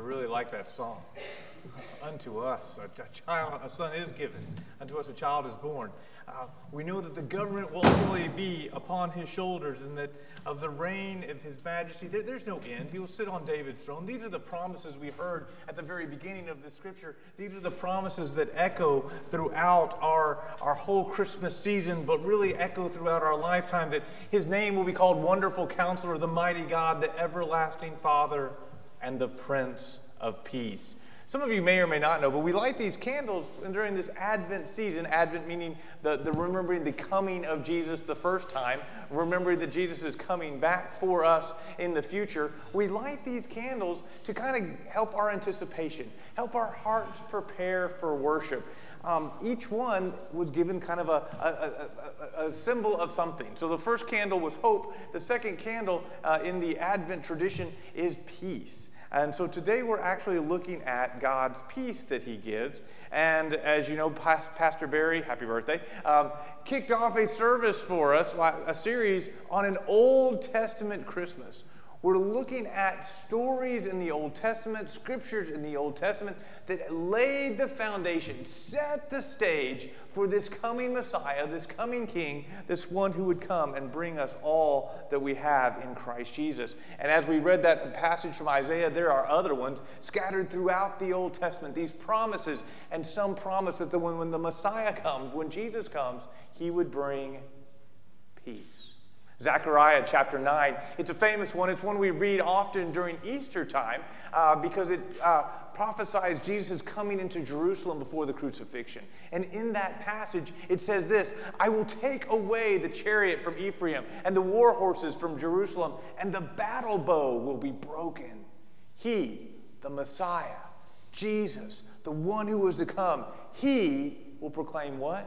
really like that song. Unto us a son is given, unto us a child is born. We know that the government will ultimately be upon his shoulders, and that of the reign of his majesty, there's no end. He will sit on David's throne. These are the promises we heard at the very beginning of the scripture. These are the promises that echo throughout our whole Christmas season, but really echo throughout our lifetime, that his name will be called Wonderful Counselor, the Mighty God, the Everlasting Father, and the Prince of Peace. Some of you may or may not know, but we light these candles during this Advent season. Advent meaning the remembering the coming of Jesus the first time, remembering that Jesus is coming back for us in the future. We light these candles to kind of help our anticipation, help our hearts prepare for worship. Each one was given kind of a symbol of something. So the first candle was hope. The second candle in the Advent tradition is peace. And so today we're actually looking at God's peace that he gives. And as you know, Pastor Barry, happy birthday, kicked off a service for us, a series on an Old Testament Christmas. We're looking at stories in the Old Testament, scriptures in the Old Testament that laid the foundation, set the stage for this coming Messiah, this coming King, this one who would come and bring us all that we have in Christ Jesus. And as we read that passage from Isaiah, there are other ones scattered throughout the Old Testament, these promises, and some promise that when the Messiah comes, when Jesus comes, he would bring peace. Zechariah chapter 9, it's a famous one. It's one we read often during Easter time because it prophesies Jesus coming into Jerusalem before the crucifixion. And in that passage, it says this: I will take away the chariot from Ephraim and the war horses from Jerusalem, and the battle bow will be broken. He, the Messiah, Jesus, the one who was to come, he will proclaim what?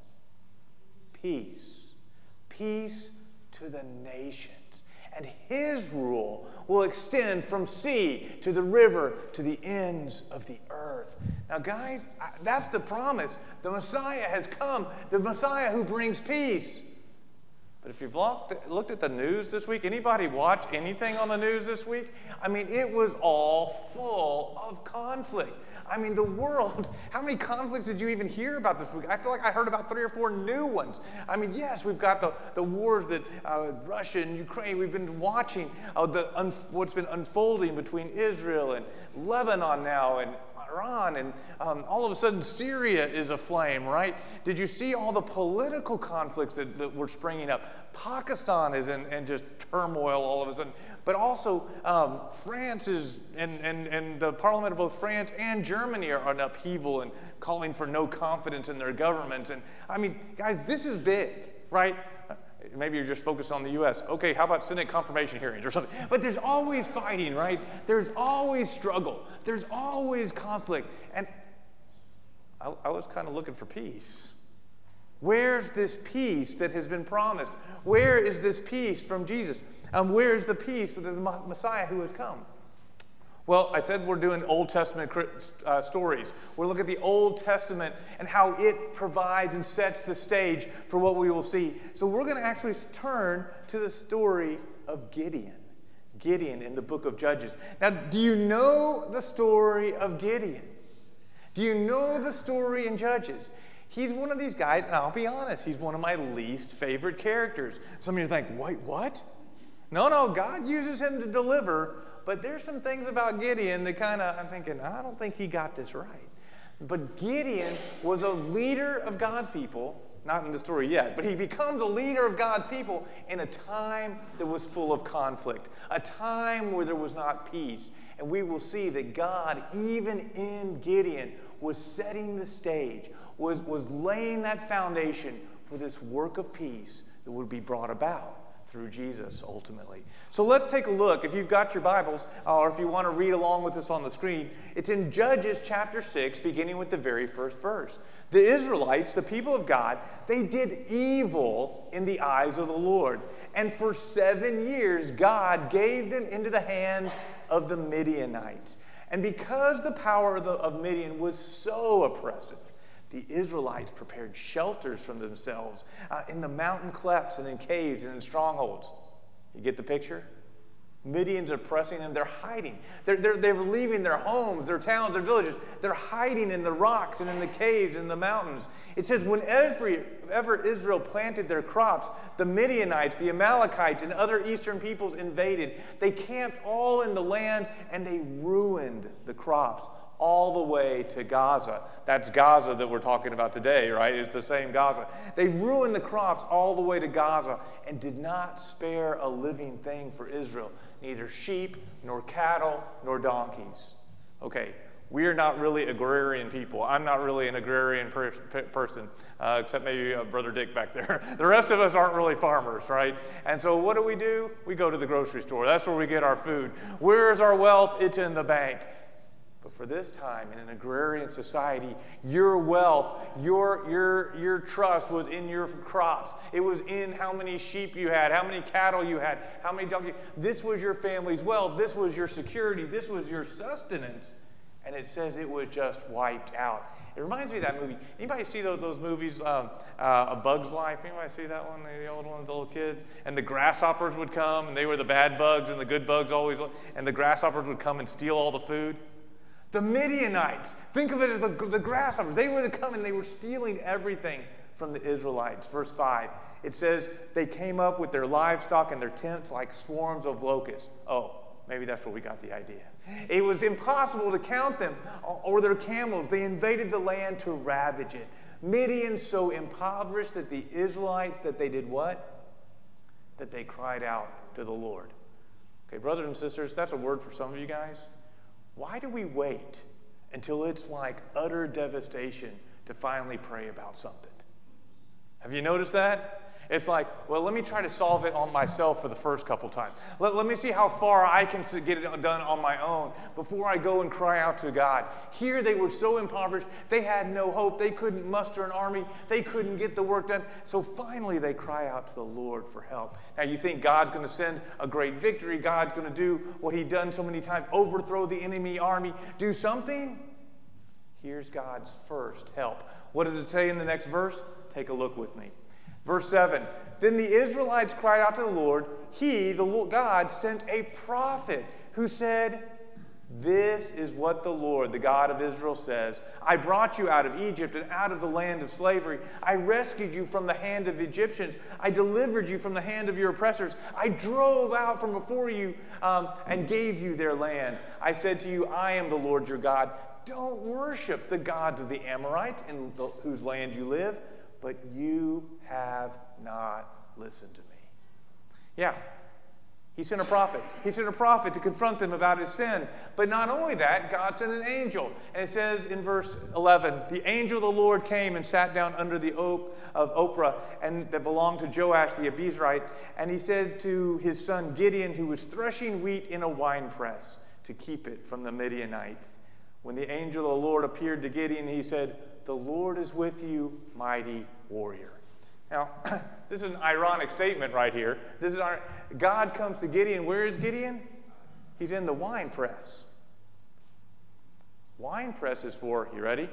Peace. Peace to the nations. And his rule will extend from sea to the river to the ends of the earth. Now, guys, that's the promise. The Messiah has come, the Messiah who brings peace. But if you've looked at the news this week, anybody watch anything on the news this week? I mean, it was all full of conflict. I mean, the world, how many conflicts did you even hear about this week? I feel like I heard about 3 or 4 new ones. I mean, yes, we've got the wars that Russia and Ukraine, we've been watching what's been unfolding between Israel and Lebanon now and Iran, and all of a sudden Syria is aflame, right? Did you see all the political conflicts that were springing up? Pakistan is in just turmoil all of a sudden. But also France is, and the parliament of both France and Germany are in upheaval and calling for no confidence in their governments. And I mean, guys, this is big, right? Maybe you're just focused on the U.S. Okay, how about Senate confirmation hearings or something? But there's always fighting, right? There's always struggle. There's always conflict. And I was kind of looking for peace. Where's this peace that has been promised? Where is this peace from Jesus? Where is the peace of the Messiah who has come? Well, I said we're doing Old Testament stories. We're looking at the Old Testament and how it provides and sets the stage for what we will see. So we're going to actually turn to the story of Gideon. Gideon in the book of Judges. Now, do you know the story of Gideon? Do you know the story in Judges? He's one of these guys, and I'll be honest, he's one of my least favorite characters. Some of you think, wait, what? No, God uses him to deliver. But there's some things about Gideon that I'm thinking, I don't think he got this right. But Gideon was a leader of God's people, not in the story yet, but he becomes a leader of God's people in a time that was full of conflict, a time where there was not peace. And we will see that God, even in Gideon, was setting the stage, was laying that foundation for this work of peace that would be brought about through Jesus, ultimately. So let's take a look. If you've got your Bibles, or if you want to read along with us on the screen, it's in Judges chapter 6, beginning with the very first verse. The Israelites, the people of God, they did evil in the eyes of the Lord. And for 7 years, God gave them into the hands of the Midianites. And because the power of Midian was so oppressive, the Israelites prepared shelters for themselves in the mountain clefts and in caves and in strongholds. You get the picture? Midian's oppressing them. They're hiding. They're leaving their homes, their towns, their villages. They're hiding in the rocks and in the caves and the mountains. It says, whenever Israel planted their crops, the Midianites, the Amalekites, and other eastern peoples invaded. They camped all in the land, and they ruined the crops all the way to Gaza. That's Gaza that we're talking about today, right? It's the same Gaza. They ruined the crops all the way to Gaza and did not spare a living thing for Israel, neither sheep, nor cattle, nor donkeys. Okay, we are not really agrarian people. I'm not really an agrarian person, except maybe Brother Dick back there. The rest of us aren't really farmers, right? And so what do? We go to the grocery store. That's where we get our food. Where is our wealth? It's in the bank. But for this time, in an agrarian society, your wealth, your trust was in your crops. It was in how many sheep you had, how many cattle you had, how many donkeys. This was your family's wealth. This was your security. This was your sustenance. And it says it was just wiped out. It reminds me of that movie. Anybody see those movies, A Bug's Life? Anybody see that one, the old one with the little kids? And the grasshoppers would come, and they were the bad bugs, and the good bugs always, and the grasshoppers would come and steal all the food. The Midianites, think of it as the grasshoppers. They were coming, they were stealing everything from the Israelites. Verse 5, it says, they came up with their livestock and their tents like swarms of locusts. Oh, maybe that's where we got the idea. It was impossible to count them or their camels. They invaded the land to ravage it. Midian so impoverished that the Israelites, that they did what? That they cried out to the Lord. Okay, brothers and sisters, that's a word for some of you guys. Why do we wait until it's like utter devastation to finally pray about something? Have you noticed that? It's like, well, let me try to solve it on myself for the first couple times. Let me see how far I can get it done on my own before I go and cry out to God. Here they were so impoverished, they had no hope. They couldn't muster an army. They couldn't get the work done. So finally they cry out to the Lord for help. Now you think God's going to send a great victory. God's going to do what he's done so many times, overthrow the enemy army, do something? Here's God's first help. What does it say in the next verse? Take a look with me. Verse 7, then the Israelites cried out to the Lord. God, sent a prophet who said, this is what the Lord, the God of Israel, says. I brought you out of Egypt and out of the land of slavery. I rescued you from the hand of Egyptians. I delivered you from the hand of your oppressors. I drove out from before you and gave you their land. I said to you, I am the Lord your God. Don't worship the gods of the Amorites in whose land you live. But you have not listened to me. Yeah, he sent a prophet. He sent a prophet to confront them about his sin. But not only that, God sent an angel. And it says in verse 11, the angel of the Lord came and sat down under the oak of Oprah, and that belonged to Joash the Abiezrite. And he said to his son Gideon, who was threshing wheat in a winepress, to keep it from the Midianites. When the angel of the Lord appeared to Gideon, he said, the Lord is with you, mighty warrior. Now, this is an ironic statement right here. God comes to Gideon. Where is Gideon? He's in the wine press. Wine press is for, you ready?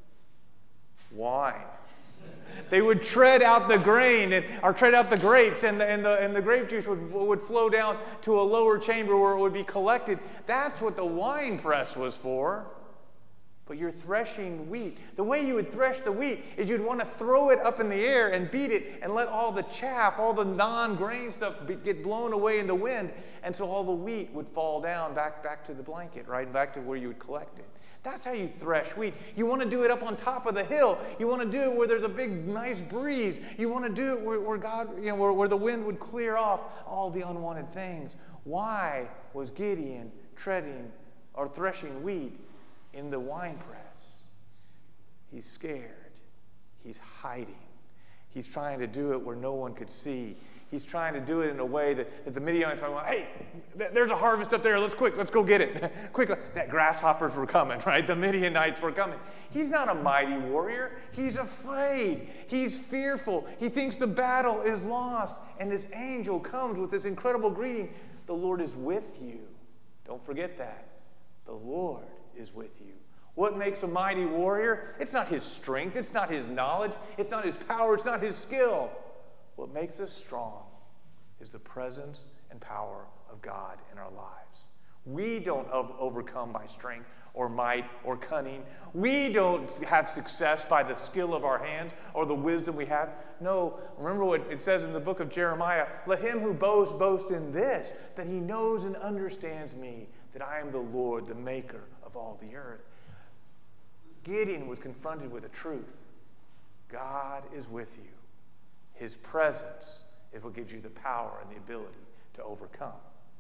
Wine. They would tread out the grain or tread out the grapes, and the grape juice would flow down to a lower chamber where it would be collected. That's what the wine press was for. But you're threshing wheat. The way you would thresh the wheat is you'd want to throw it up in the air and beat it and let all the chaff, all the non-grain stuff get blown away in the wind. And so all the wheat would fall down back to the blanket, right? And back to where you would collect it. That's how you thresh wheat. You want to do it up on top of the hill. You want to do it where there's a big, nice breeze. You want to do it where the wind would clear off all the unwanted things. Why was Gideon threshing wheat in the wine press? He's scared. He's hiding. He's trying to do it where no one could see. He's trying to do it in a way that the Midianites might go, hey, there's a harvest up there. Let's go get it. Quickly. That grasshoppers were coming, right? The Midianites were coming. He's not a mighty warrior. He's afraid. He's fearful. He thinks the battle is lost. And this angel comes with this incredible greeting. The Lord is with you. Don't forget that. The Lord is with you. What makes a mighty warrior? It's not his strength. It's not his knowledge. It's not his power. It's not his skill. What makes us strong is the presence and power of God in our lives. We don't overcome by strength or might or cunning. We don't have success by the skill of our hands or the wisdom we have. No, remember what it says in the book of Jeremiah, let him who boasts boast in this, that he knows and understands me, that I am the Lord, the maker of all the earth. Gideon was confronted with a truth. God is with you. His presence is what gives you the power and the ability to overcome.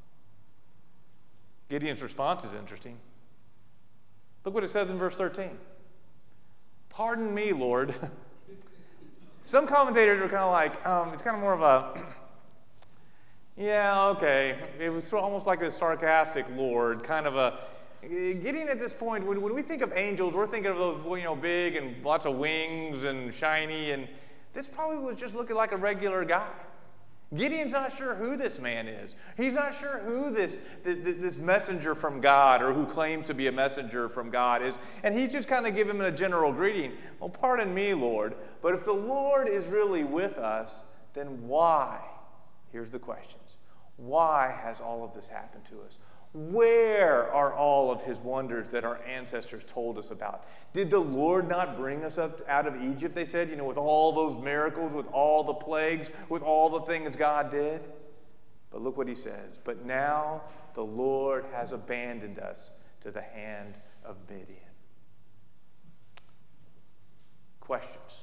Gideon's response is interesting. Look what it says in verse 13. Pardon me, Lord. Some commentators are kind of like, it's kind of more of a, yeah, okay. It was almost like a sarcastic Lord, kind of a, Gideon at this point, when we think of angels, we're thinking of those, big and lots of wings and shiny, and this probably was just looking like a regular guy. Gideon's not sure who this man is. He's not sure who this messenger from God, or who claims to be a messenger from God is. And he's just kind of giving him a general greeting. Well, pardon me, Lord, but if the Lord is really with us, then why? Here's the questions. Why has all of this happened to us? Where are all of his wonders that our ancestors told us about? Did the Lord not bring us up out of Egypt, they said, with all those miracles, with all the plagues, with all the things God did? But look what he says. But now the Lord has abandoned us to the hand of Midian. Questions.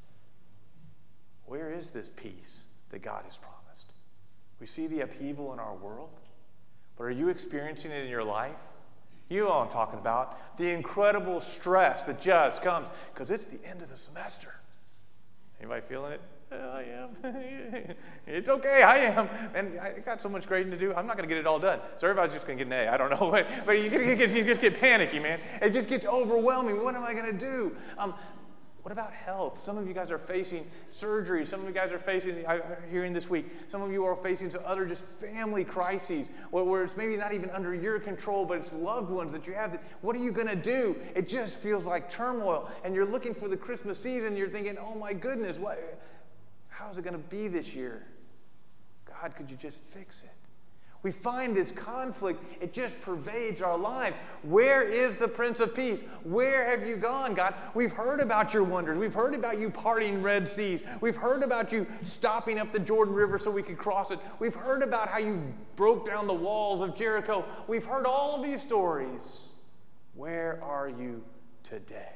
Where is this peace that God has promised? We see the upheaval in our world. But are you experiencing it in your life? You know what I'm talking about. The incredible stress that just comes because it's the end of the semester. Anybody feeling it? I am. It's okay, I am. And I got so much grading to do, I'm not going to get it all done. So everybody's just going to get an A. I don't know. But you just get panicky, man. It just gets overwhelming. What am I going to do? What about health? Some of you guys are facing surgery. Some of you guys are facing, I'm hearing this week, some of you are facing some other just family crises where it's maybe not even under your control, but it's loved ones that you have. What are you going to do? It just feels like turmoil. And you're looking for the Christmas season. You're thinking, oh my goodness, how's it going to be this year? God, could you just fix it? We find this conflict, it just pervades our lives. Where is the Prince of Peace? Where have you gone, God? We've heard about your wonders. We've heard about you parting Red Seas. We've heard about you stopping up the Jordan River so we could cross it. We've heard about how you broke down the walls of Jericho. We've heard all of these stories. Where are you today?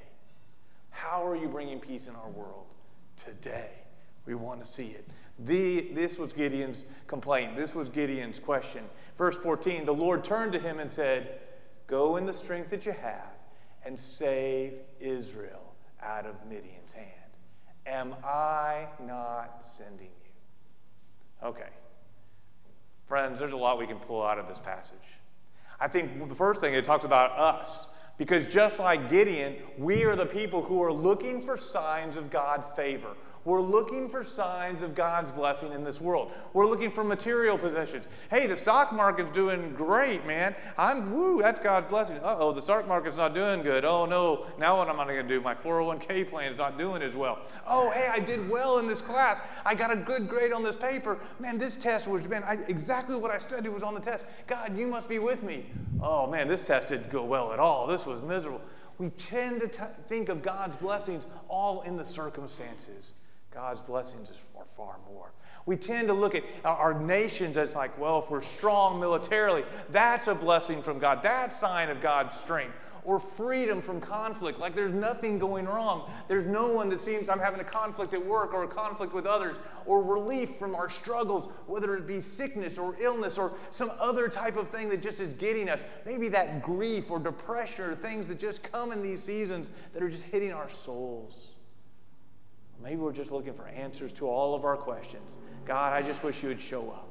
How are you bringing peace in our world today? We want to see it. This was Gideon's complaint. This was Gideon's question. Verse 14, the Lord turned to him and said, go in the strength that you have and save Israel out of Midian's hand. Am I not sending you? Okay. Friends, there's a lot we can pull out of this passage. I think the first thing, it talks about us. Because just like Gideon, we are the people who are looking for signs of God's favor. We're looking for signs of God's blessing in this world. We're looking for material possessions. Hey, the stock market's doing great, man. That's God's blessing. Uh-oh, the stock market's not doing good. Oh, no, now what am I going to do? My 401k plan is not doing as well. Oh, hey, I did well in this class. I got a good grade on this paper. Man, this test was, exactly what I studied was on the test. God, you must be with me. Oh, man, this test didn't go well at all. This was miserable. We tend to think of God's blessings all in the circumstances. God's blessings is far, far more. We tend to look at our nations as like, well, if we're strong militarily, that's a blessing from God. That's a sign of God's strength. Or freedom from conflict, like there's nothing going wrong. There's no one that seems I'm having a conflict at work or a conflict with others. Or relief from our struggles, whether it be sickness or illness or some other type of thing that just is getting us. Maybe that grief or depression or things that just come in these seasons that are just hitting our souls. Maybe we're just looking for answers to all of our questions. God, I just wish you would show up.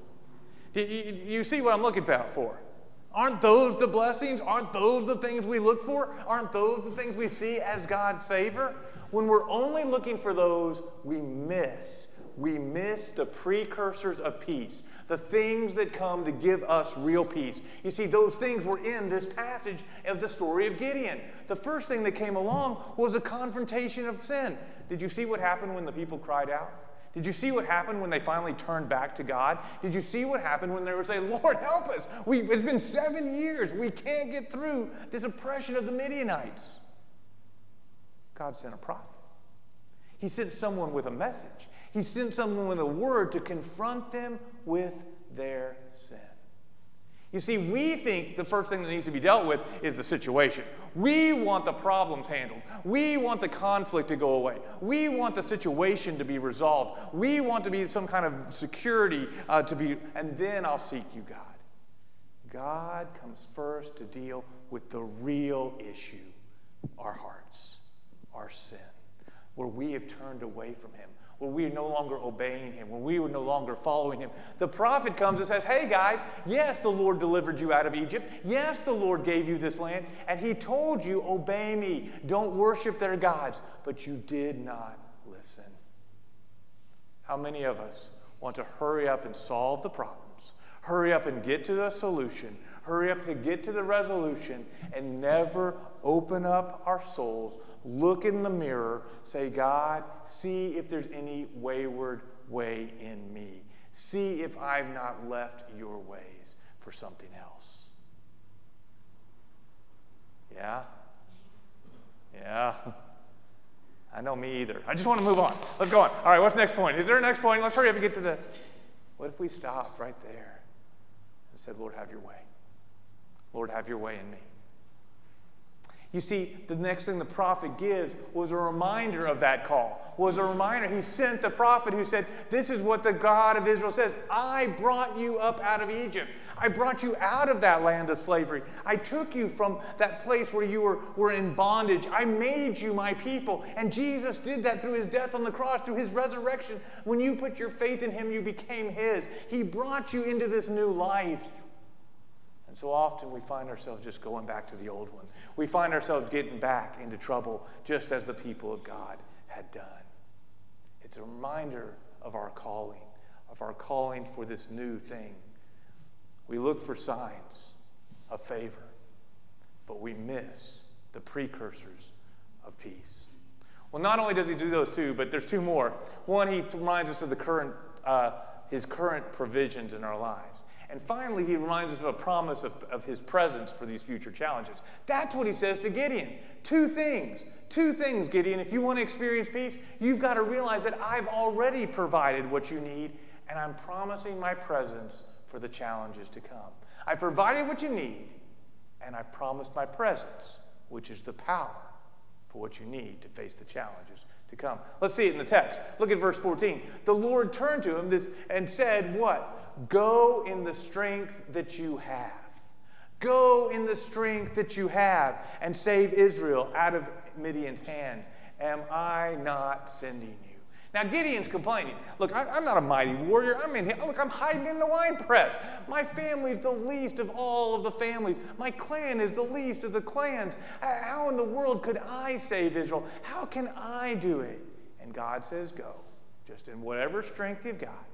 You see what I'm looking for? Aren't those the blessings? Aren't those the things we look for? Aren't those the things we see as God's favor? When we're only looking for those, we miss the precursors of peace, the things that come to give us real peace. You see, those things were in this passage of the story of Gideon. The first thing that came along was a confrontation of sin. Did you see what happened when the people cried out? Did you see what happened when they finally turned back to God? Did you see what happened when they were saying, Lord, help us. It's been 7 years. We can't get through this oppression of the Midianites. God sent a prophet. He sent someone with a message. He sent someone with a word to confront them with their sin. You see, we think the first thing that needs to be dealt with is the situation. We want the problems handled. We want the conflict to go away. We want the situation to be resolved. We want to be some kind of security and then I'll seek you, God. God comes first to deal with the real issue, our hearts, our sin, where we have turned away from him, where we are no longer obeying him, where we are no longer following him. The prophet comes and says, hey guys, yes, the Lord delivered you out of Egypt. Yes, the Lord gave you this land. And he told you, obey me. Don't worship their gods. But you did not listen. How many of us want to hurry up and solve the problems, hurry up and get to the solution, hurry up to get to the resolution, and never open up our souls, look in the mirror, say, God, see if there's any wayward way in me. See if I've not left your ways for something else. Yeah? Yeah. I know, me either. I just want to move on. Let's go on. All right, what's the next point? Is there a next point? Let's hurry up and get to the... What if we stopped right there and said, Lord, have your way. Lord, have your way in me. You see, the next thing the prophet gives was a reminder of that call, was a reminder. He sent the prophet who said, this is what the God of Israel says. I brought you up out of Egypt. I brought you out of that land of slavery. I took you from that place where you were in bondage. I made you my people. And Jesus did that through his death on the cross, through his resurrection. When you put your faith in him, you became his. He brought you into this new life. And so often we find ourselves just going back to the old one. We find ourselves getting back into trouble just as the people of God had done. It's a reminder of our calling for this new thing. We look for signs of favor, but we miss the precursors of peace. Well, not only does he do those two, but there's two more. One, he reminds us of his current provisions in our lives. And finally, he reminds us of a promise of his presence for these future challenges. That's what he says to Gideon. Two things, Gideon. If you want to experience peace, you've got to realize that I've already provided what you need, and I'm promising my presence for the challenges to come. I provided what you need, and I've promised my presence, which is the power for what you need to face the challenges to come. Let's see it in the text. Look at verse 14. The Lord turned to him and said, what? Go in the strength that you have. Go in the strength that you have and save Israel out of Midian's hands. Am I not sending you? Now, Gideon's complaining. Look, I'm not a mighty warrior. I'm hiding in the wine press. My family's the least of all of the families. My clan is the least of the clans. How in the world could I save Israel? How can I do it? And God says, go. Just in whatever strength you've got.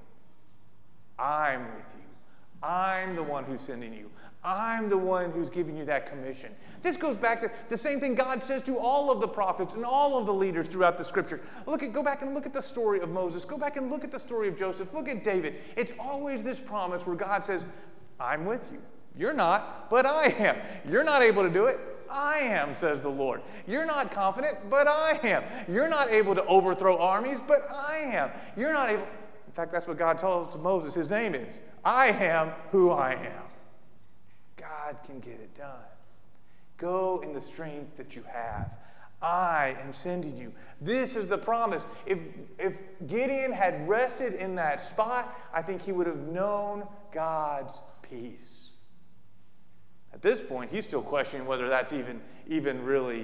I'm with you. I'm the one who's sending you. I'm the one who's giving you that commission. This goes back to the same thing God says to all of the prophets and all of the leaders throughout the scripture. Go back and look at the story of Moses. Go back and look at the story of Joseph. Look at David. It's always this promise where God says, I'm with you. You're not, but I am. You're not able to do it. I am, says the Lord. You're not confident, but I am. You're not able to overthrow armies, but I am. You're not able. In fact, that's what God tells to Moses. His name is, I am who I am. God can get it done. Go in the strength that you have. I am sending you. This is the promise. If Gideon had rested in that spot, I think he would have known God's peace. At this point, he's still questioning whether that's even really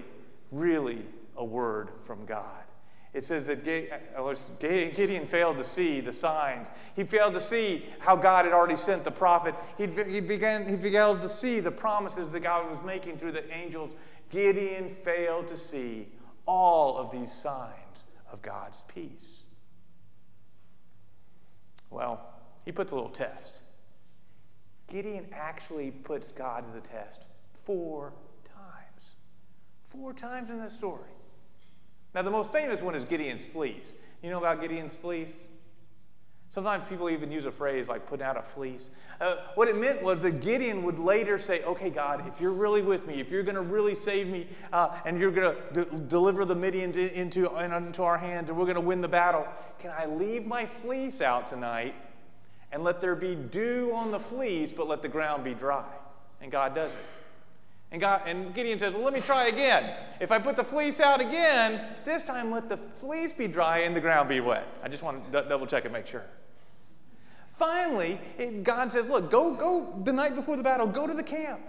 a word from God. It says that Gideon failed to see the signs. He failed to see how God had already sent the prophet. He failed to see the promises that God was making through the angels. Gideon failed to see all of these signs of God's peace. Well, he puts a little test. Gideon actually puts God to the test 4 times. 4 times in this story. Now, the most famous one is Gideon's fleece. You know about Gideon's fleece? Sometimes people even use a phrase like putting out a fleece. What it meant was that Gideon would later say, okay, God, if you're really with me, if you're going to really save me, and you're going to deliver the Midians into our hands, and we're going to win the battle, can I leave my fleece out tonight and let there be dew on the fleece, but let the ground be dry? And God does it. And Gideon says, well, let me try again. If I put the fleece out again, this time let the fleece be dry and the ground be wet. I just want to double check and make sure. Finally, God says, look, go the night before the battle, go to the camp.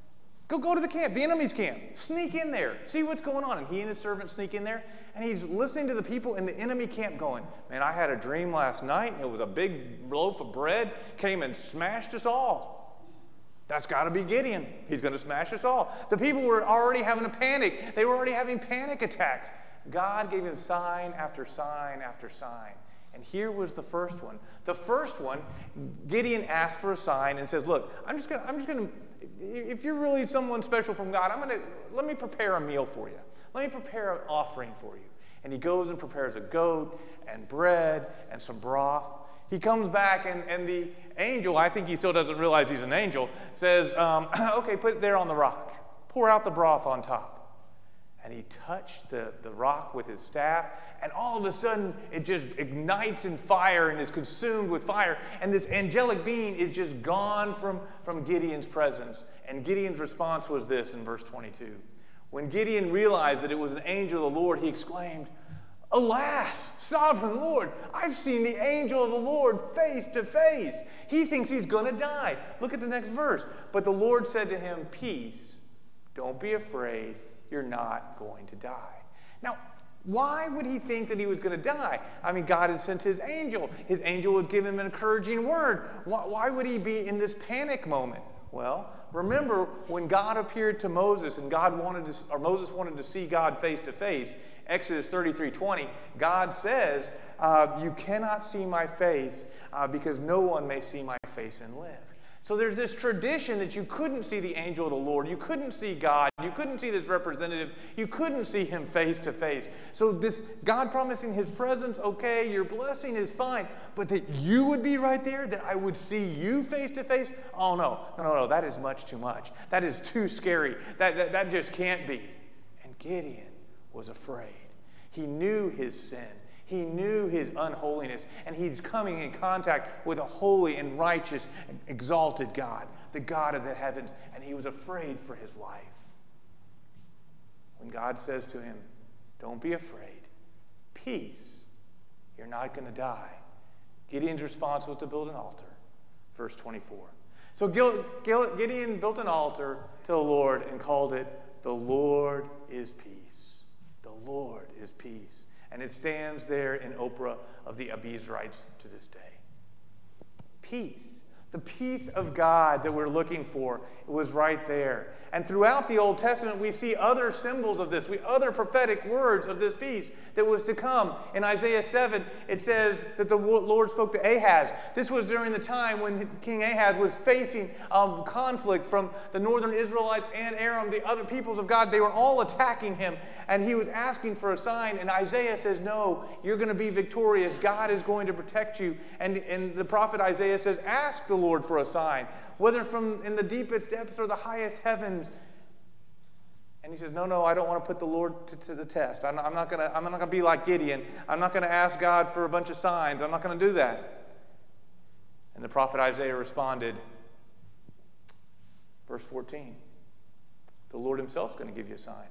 Go to the camp, the enemy's camp. Sneak in there, see what's going on. And he and his servants sneak in there, and he's listening to the people in the enemy camp going, man, I had a dream last night, and it was a big loaf of bread, came and smashed us all. That's got to be Gideon. He's going to smash us all. The people were already having a panic. They were already having panic attacks. God gave him sign after sign after sign. And here was the first one. The first one, Gideon asked for a sign and says, look, I'm just going to, if you're really someone special from God, let me prepare a meal for you. Let me prepare an offering for you. And he goes and prepares a goat and bread and some broth. He comes back, and the angel, I think he still doesn't realize he's an angel, says, okay, put it there on the rock. Pour out the broth on top. And he touched the rock with his staff, and all of a sudden, it just ignites in fire and is consumed with fire. And this angelic being is just gone from Gideon's presence. And Gideon's response was this in verse 22. When Gideon realized that it was an angel of the Lord, he exclaimed, alas, sovereign Lord, I've seen the angel of the Lord face to face. He thinks he's going to die. Look at the next verse. But the Lord said to him, peace, don't be afraid, you're not going to die. Now, why would he think that he was going to die? I mean, God had sent his angel. His angel would give him an encouraging word. Why would he be in this panic moment? Well, remember when God appeared to Moses and Moses wanted to see God face to face, Exodus 33:20, God says, you cannot see my face because no one may see my face and live. So there's this tradition that you couldn't see the angel of the Lord. You couldn't see God. You couldn't see this representative. You couldn't see him face to face. So this God promising his presence, okay, your blessing is fine. But that you would be right there, that I would see you face to face? Oh, no, that is much too much. That is too scary. That just can't be. And Gideon was afraid. He knew his sin. He knew his unholiness, and he's coming in contact with a holy and righteous and exalted God, the God of the heavens, and he was afraid for his life. When God says to him, don't be afraid, peace, you're not going to die, Gideon's response was to build an altar. Verse 24. So Gideon built an altar to the Lord and called it, the Lord is peace. The Lord is peace. And it stands there in Ophrah of the Abiezrites to this day. Peace. The peace of God that we're looking for, it was right there. And throughout the Old Testament, we see other symbols of this, other prophetic words of this peace that was to come. In Isaiah 7, it says that the Lord spoke to Ahaz. This was during the time when King Ahaz was facing conflict from the northern Israelites and Aram, the other peoples of God. They were all attacking him, and he was asking for a sign. And Isaiah says, no, you're going to be victorious. God is going to protect you. And the prophet Isaiah says, ask the Lord for a sign, whether from in the deepest depths or the highest heavens. And he says, no, I don't want to put the Lord to the test. I'm not going to be like Gideon. I'm not going to ask God for a bunch of signs. I'm not going to do that. And the prophet Isaiah responded, verse 14, the Lord himself is going to give you a sign.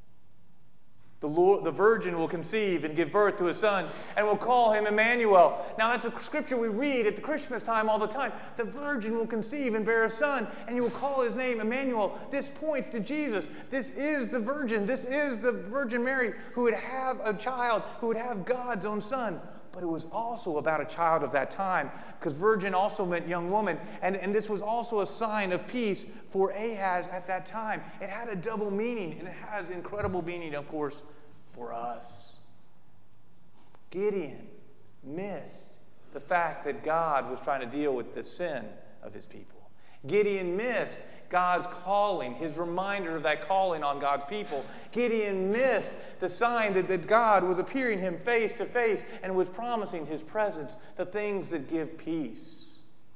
The virgin will conceive and give birth to a son and will call him Emmanuel. Now that's a scripture we read at the Christmas time all the time. The virgin will conceive and bear a son and you will call his name Emmanuel. This points to Jesus. This is the virgin. This is the Virgin Mary who would have a child, who would have God's own son. But it was also about a child of that time, because virgin also meant young woman. And this was also a sign of peace for Ahaz at that time. It had a double meaning, and it has incredible meaning, of course, for us. Gideon missed the fact that God was trying to deal with the sin of his people. Gideon missed God's calling, his reminder of that calling on God's people. Gideon missed the sign that God was appearing him face to face and was promising his presence, the things that give peace.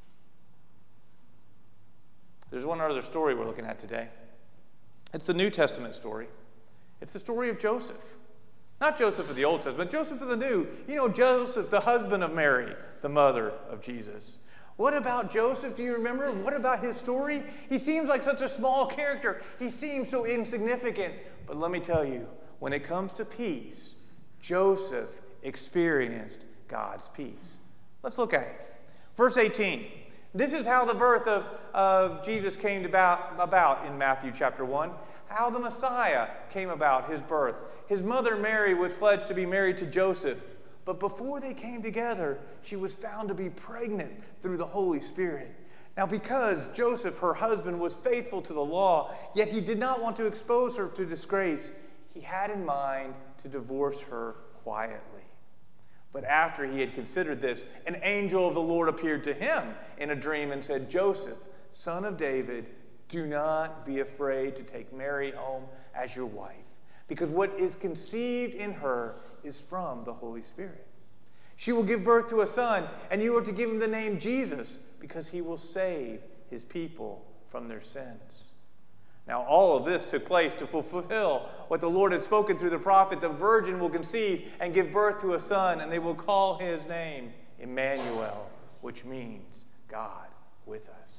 There's one other story we're looking at today. It's the New Testament story. It's the story of Joseph. Not Joseph of the Old Testament, but Joseph of the New. You know, Joseph, the husband of Mary, the mother of Jesus. What about Joseph? Do you remember? What about his story? He seems like such a small character. He seems so insignificant. But let me tell you, when it comes to peace, Joseph experienced God's peace. Let's look at it. Verse 18. This is how the birth of Jesus came about in Matthew chapter 1. How the Messiah came about, his birth. His mother Mary was pledged to be married to Joseph. But before they came together, she was found to be pregnant through the Holy Spirit. Now, because Joseph, her husband, was faithful to the law, yet he did not want to expose her to disgrace, he had in mind to divorce her quietly. But after he had considered this, an angel of the Lord appeared to him in a dream and said, Joseph, son of David, do not be afraid to take Mary home as your wife, because what is conceived in her is from the Holy Spirit. She will give birth to a son, and you are to give him the name Jesus, because he will save his people from their sins. Now, all of this took place to fulfill what the Lord had spoken through the prophet. The virgin will conceive and give birth to a son, and they will call his name Emmanuel, which means God with us.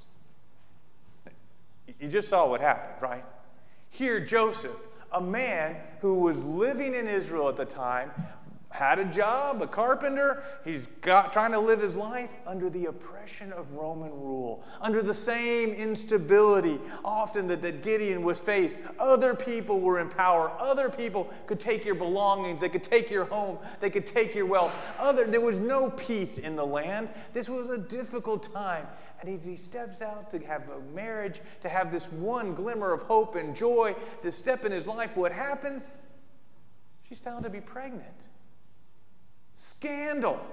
You just saw what happened, right? Here, Joseph, a man who was living in Israel at the time, had a job, a carpenter. He's trying to live his life under the oppression of Roman rule, under the same instability often that Gideon was faced. Other people were in power. Other people could take your belongings. They could take your home. They could take your wealth. There was no peace in the land. This was a difficult time. And as he steps out to have a marriage, to have this one glimmer of hope and joy, this step in his life, what happens? She's found to be pregnant. Scandal.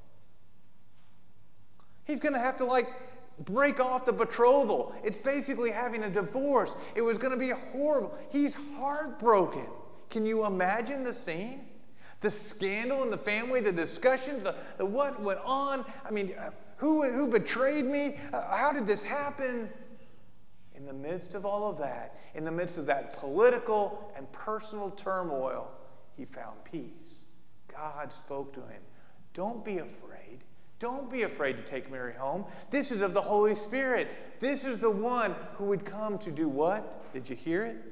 He's going to have to break off the betrothal. It's basically having a divorce. It was going to be horrible. He's heartbroken. Can you imagine the scene? The scandal in the family, the discussions, the what went on. I mean, who betrayed me? How did this happen? In the midst of all of that, in the midst of that political and personal turmoil, he found peace. God spoke to him. Don't be afraid. Don't be afraid to take Mary home. This is of the Holy Spirit. This is the one who would come to do what? Did you hear it?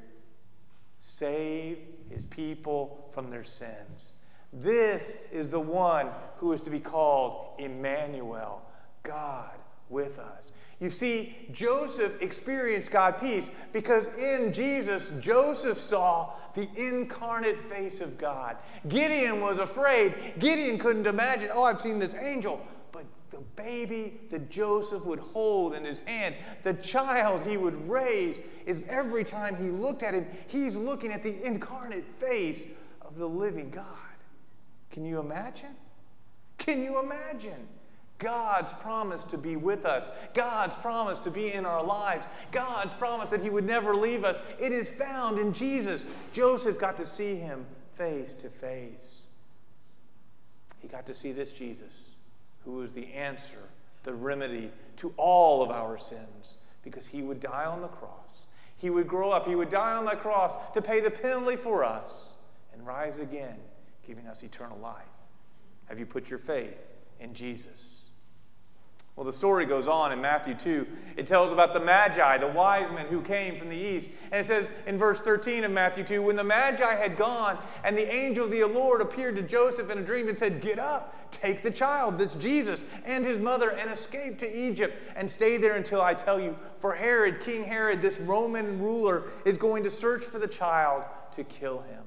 Save his people from their sins. This is the one who is to be called Emmanuel, God with us. You see, Joseph experienced God's peace because in Jesus, Joseph saw the incarnate face of God. Gideon was afraid. Gideon couldn't imagine, I've seen this angel. But the baby that Joseph would hold in his hand, the child he would raise, is every time he looked at him, he's looking at the incarnate face of the living God. Can you imagine? Can you imagine? God's promise to be with us. God's promise to be in our lives. God's promise that he would never leave us. It is found in Jesus. Joseph got to see him face to face. He got to see this Jesus, who was the answer, the remedy to all of our sins, because he would die on the cross. He would grow up. He would die on that cross to pay the penalty for us and rise again, giving us eternal life. Have you put your faith in Jesus? Well, the story goes on in Matthew 2. It tells about the Magi, the wise men who came from the east. And it says in verse 13 of Matthew 2, when the Magi had gone, and the angel of the Lord appeared to Joseph in a dream and said, get up, take the child, this Jesus, and his mother, and escape to Egypt, and stay there until I tell you. For Herod, King Herod, this Roman ruler, is going to search for the child to kill him.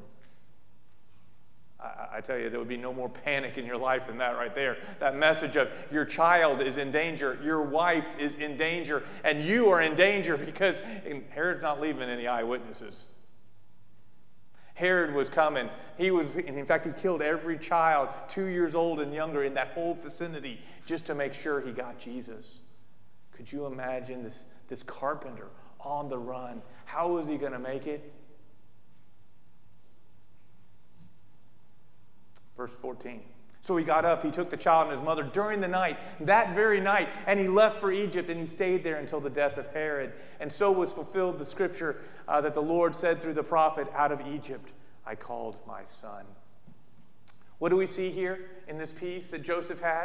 I tell you, there would be no more panic in your life than that right there. That message of your child is in danger, your wife is in danger, and you are in danger because Herod's not leaving any eyewitnesses. Herod was coming. In fact, he killed every child 2 years old and younger in that whole vicinity just to make sure he got Jesus. Could you imagine this carpenter on the run. How was he going to make it? Verse 14. So he got up, he took the child and his mother during the night, that very night, and he left for Egypt, and he stayed there until the death of Herod. And so was fulfilled the scripture that the Lord said through the prophet, out of Egypt I called my son. What do we see here in this peace that Joseph had?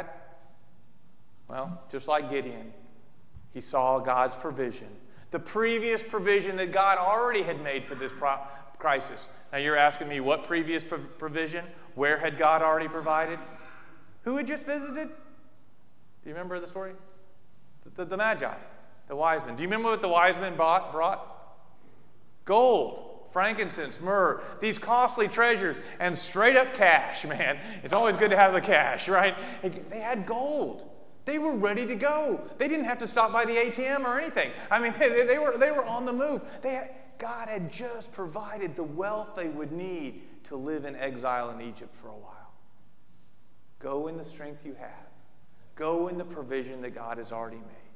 Well, just like Gideon, he saw God's provision. The previous provision that God already had made for this crisis. Now you're asking me, what previous provision? Where had God already provided? Who had just visited? Do you remember the story? The Magi, the wise men. Do you remember what the wise men brought? Gold, frankincense, myrrh, these costly treasures, and straight up cash, man. It's always good to have the cash, right? They had gold. They were ready to go. They didn't have to stop by the ATM or anything. I mean, they were on the move. God had just provided the wealth they would need to live in exile in Egypt for a while. Go in the strength you have. Go in the provision that God has already made.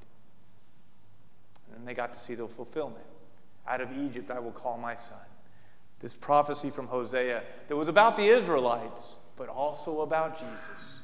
And then they got to see the fulfillment. Out of Egypt I will call my son. This prophecy from Hosea that was about the Israelites, but also about Jesus,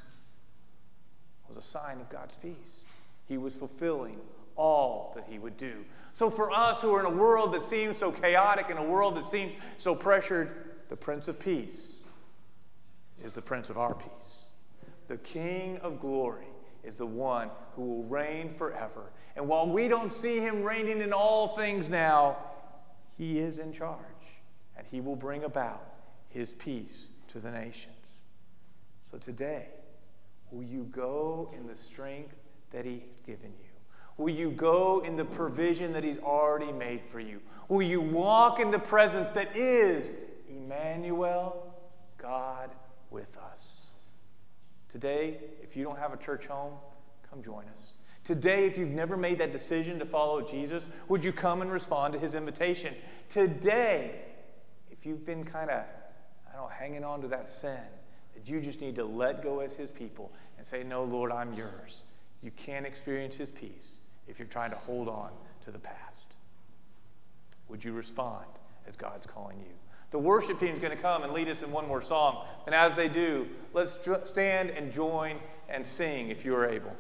was a sign of God's peace. He was fulfilling all that he would do. So for us who are in a world that seems so chaotic, in a world that seems so pressured, the Prince of Peace is the Prince of our peace. The King of glory is the one who will reign forever. And while we don't see him reigning in all things now, he is in charge. And he will bring about his peace to the nations. So today, will you go in the strength that he's given you? Will you go in the provision that he's already made for you? Will you walk in the presence that is Emmanuel, God with us? Today, if you don't have a church home, come join us. Today, if you've never made that decision to follow Jesus, would you come and respond to his invitation? Today, if you've been kind of, hanging on to that sin, that you just need to let go as his people and say, no, Lord, I'm yours. You can't experience his peace if you're trying to hold on to the past. Would you respond as God's calling you? The worship team is going to come and lead us in one more song. And as they do, let's stand and join and sing if you are able.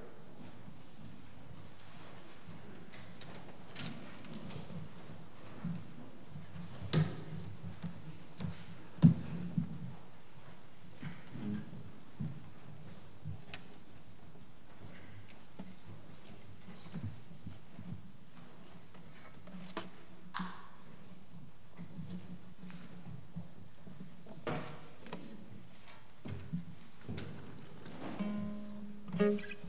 Mm-hmm.